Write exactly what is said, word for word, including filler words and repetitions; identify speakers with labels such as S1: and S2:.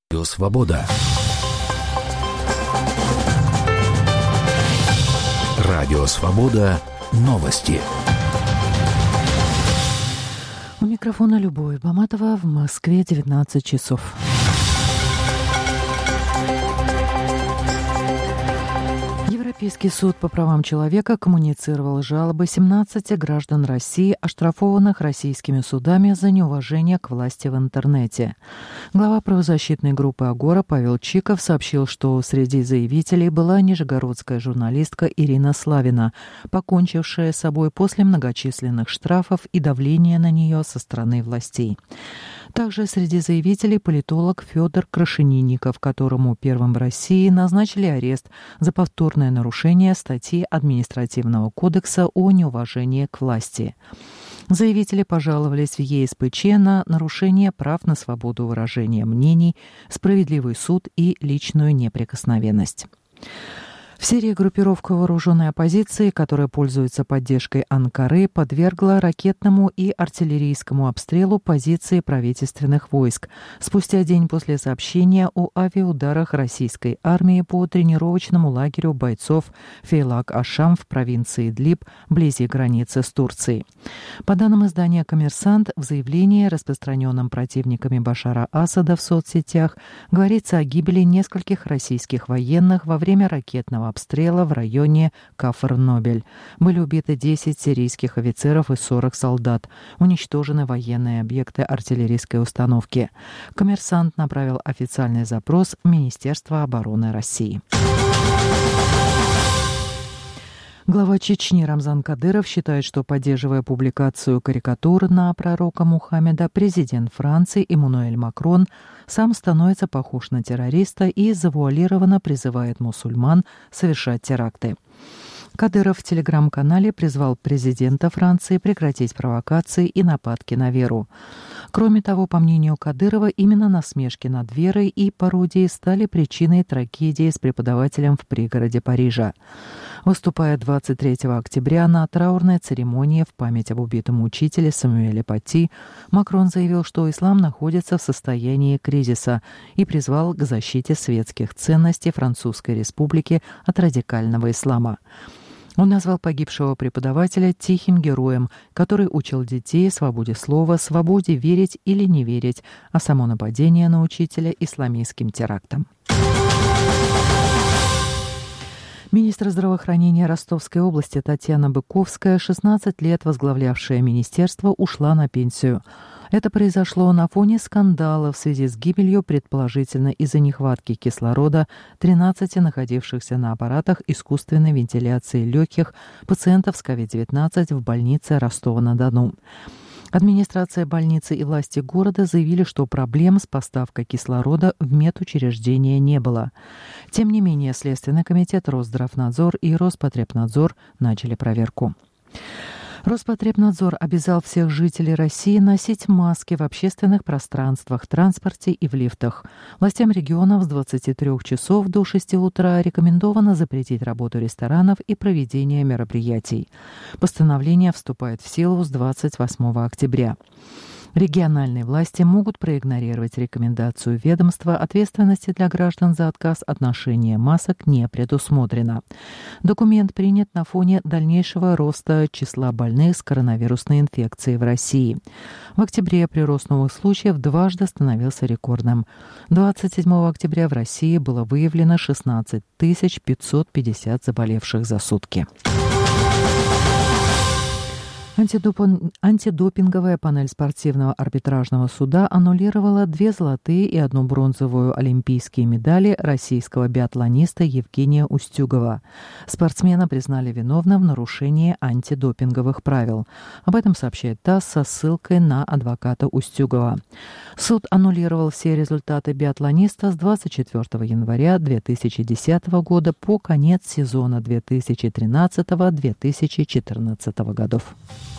S1: Радио Свобода. Радио Свобода. Новости.
S2: У микрофона Любовь Баматова. В Москве девятнадцать часов. Европейский суд по правам человека коммуницировал жалобы семнадцати граждан России, оштрафованных российскими судами за неуважение к власти в интернете. Глава правозащитной группы «Агора» Павел Чиков сообщил, что среди заявителей была нижегородская журналистка Ирина Славина, покончившая с собой после многочисленных штрафов и давления на нее со стороны властей. Также среди заявителей политолог Федор Крашенинников, которому первым в России назначили арест за повторное нарушение статьи Административного кодекса о неуважении к власти. Заявители пожаловались в Е С П Ч на нарушение прав на свободу выражения мнений, справедливый суд и личную неприкосновенность. В Сирии группировка вооруженной оппозиции, которая пользуется поддержкой Анкары, подвергла ракетному и артиллерийскому обстрелу позиции правительственных войск спустя день после сообщения о авиаударах российской армии по тренировочному лагерю бойцов Фейлак-Ашам в провинции Идлиб, вблизи границы с Турцией. По данным издания «Коммерсант», в заявлении, распространенном противниками Башара Асада в соцсетях, говорится о гибели нескольких российских военных во время ракетного обстрела в районе Кафр-Нобель. Были убиты десять сирийских офицеров и сорок солдат. Уничтожены военные объекты артиллерийской установки. «Коммерсант» направил официальный запрос в Министерство обороны России. Глава Чечни Рамзан Кадыров считает, что, поддерживая публикацию карикатур на пророка Мухаммеда, президент Франции Эммануэль Макрон сам становится похож на террориста и завуалированно призывает мусульман совершать теракты. Кадыров в телеграм-канале призвал президента Франции прекратить провокации и нападки на веру. Кроме того, по мнению Кадырова, именно насмешки над верой и пародии стали причиной трагедии с преподавателем в пригороде Парижа. Выступая двадцать третьего октября на траурной церемонии в память об убитом учителе Самуэле Пати, Макрон заявил, что ислам находится в состоянии кризиса и призвал к защите светских ценностей Французской Республики от радикального ислама. Он назвал погибшего преподавателя тихим героем, который учил детей свободе слова, свободе верить или не верить, а само нападение на учителя исламистским терактом. Министр здравоохранения Ростовской области Татьяна Быковская, шестнадцать лет возглавлявшая министерство, ушла на пенсию. Это произошло на фоне скандала в связи с гибелью, предположительно из-за нехватки кислорода, тринадцати находившихся на аппаратах искусственной вентиляции легких пациентов с ковид девятнадцать в больнице Ростова-на-Дону. Администрация больницы и власти города заявили, что проблем с поставкой кислорода в медучреждение не было. Тем не менее, Следственный комитет, Росздравнадзор и Роспотребнадзор начали проверку. Роспотребнадзор обязал всех жителей России носить маски в общественных пространствах, транспорте и в лифтах. Властям регионов с двадцати трёх часов до шести утра рекомендовано запретить работу ресторанов и проведение мероприятий. Постановление вступает в силу с двадцать восьмого октября. Региональные власти могут проигнорировать рекомендацию ведомства, ответственности для граждан за отказ от ношения масок не предусмотрено. Документ принят на фоне дальнейшего роста числа больных с коронавирусной инфекцией в России. В октябре прирост новых случаев дважды становился рекордным. двадцать седьмого октября в России было выявлено шестнадцать тысяч пятьсот пятьдесят заболевших за сутки. Антидопинговая панель спортивного арбитражного суда аннулировала две золотые и одну бронзовую олимпийские медали российского биатлониста Евгения Устюгова. Спортсмена признали виновным в нарушении антидопинговых правил. Об этом сообщает ТАСС со ссылкой на адвоката Устюгова. Суд аннулировал все результаты биатлониста с двадцать четвёртого января две тысячи десятого года по конец сезона две тысячи тринадцатого — две тысячи четырнадцатого годов.